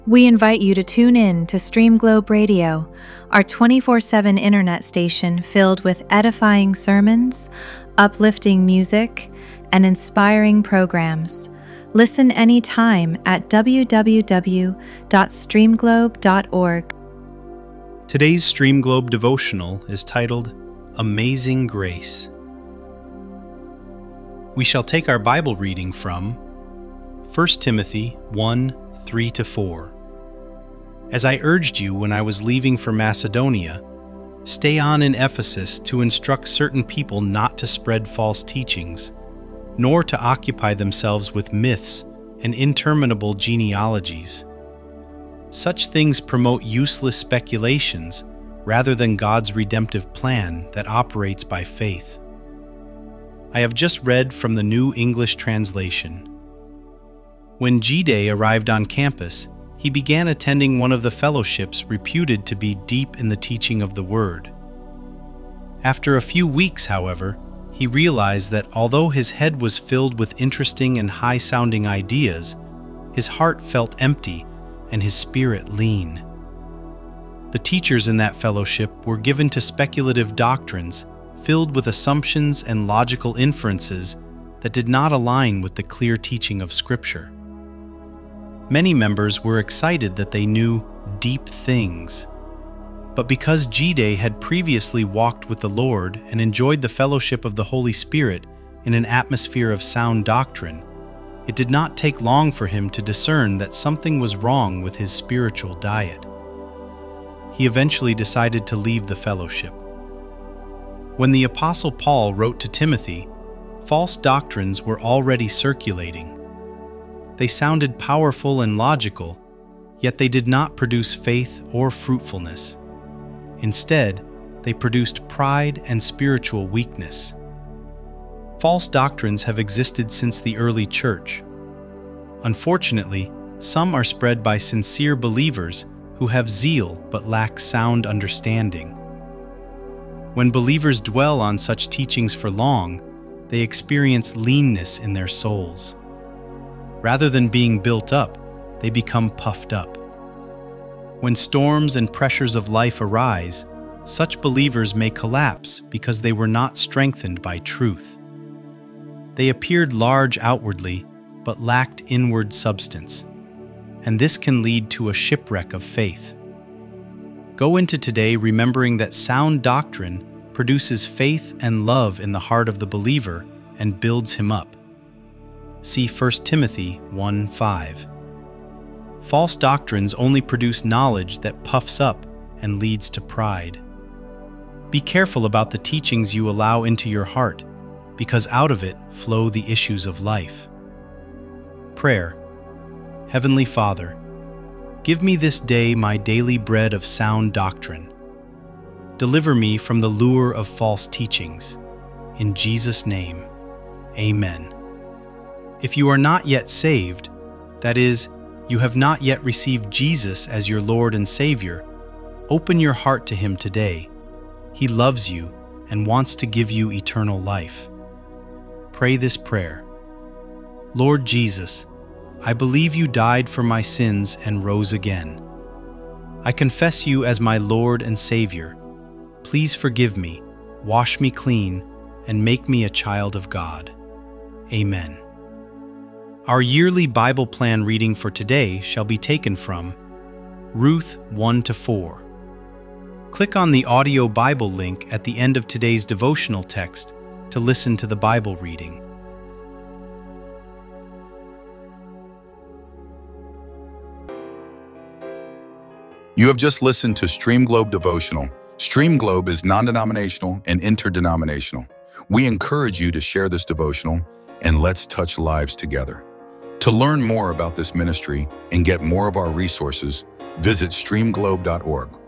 We invite you to tune in to Stream Globe Radio, our 24/7 internet station filled with edifying sermons, uplifting music, and inspiring programs. Listen anytime at www.streamglobe.org. Today's Stream Globe devotional is titled Amazing Grace. We shall take our Bible reading from 1 Timothy 1:3-4. As I urged you when I was leaving for Macedonia, stay on in Ephesus to instruct certain people not to spread false teachings, nor to occupy themselves with myths and interminable genealogies. Such things promote useless speculations rather than God's redemptive plan that operates by faith. I have just read from the New English Translation. When G-Day arrived on campus, he began attending one of the fellowships reputed to be deep in the teaching of the Word. After a few weeks, however, he realized that although his head was filled with interesting and high-sounding ideas, his heart felt empty and his spirit lean. The teachers in that fellowship were given to speculative doctrines filled with assumptions and logical inferences that did not align with the clear teaching of Scripture. Many members were excited that they knew deep things. But because G-Day had previously walked with the Lord and enjoyed the fellowship of the Holy Spirit in an atmosphere of sound doctrine, it did not take long for him to discern that something was wrong with his spiritual diet. He eventually decided to leave the fellowship. When the Apostle Paul wrote to Timothy, false doctrines were already circulating. They sounded powerful and logical, yet they did not produce faith or fruitfulness. Instead, they produced pride and spiritual weakness. False doctrines have existed since the early church. Unfortunately, some are spread by sincere believers who have zeal but lack sound understanding. When believers dwell on such teachings for long, they experience leanness in their souls. Rather than being built up, they become puffed up. When storms and pressures of life arise, such believers may collapse because they were not strengthened by truth. They appeared large outwardly, but lacked inward substance, and this can lead to a shipwreck of faith. Go into today remembering that sound doctrine produces faith and love in the heart of the believer and builds him up. See 1 Timothy 1:5. False doctrines only produce knowledge that puffs up and leads to pride. Be careful about the teachings you allow into your heart, because out of it flow the issues of life. Prayer. Heavenly Father, give me this day my daily bread of sound doctrine. Deliver me from the lure of false teachings. In Jesus' name, Amen. If you are not yet saved, that is, you have not yet received Jesus as your Lord and Savior, open your heart to Him today. He loves you and wants to give you eternal life. Pray this prayer. Lord Jesus, I believe you died for my sins and rose again. I confess you as my Lord and Savior. Please forgive me, wash me clean, and make me a child of God. Amen. Our yearly Bible plan reading for today shall be taken from Ruth 1-4. Click on the audio Bible link at the end of today's devotional text to listen to the Bible reading. You have just listened to Stream Globe Devotional. Stream Globe is non-denominational and interdenominational. We encourage you to share this devotional and let's touch lives together. To learn more about this ministry and get more of our resources, visit streamglobe.org.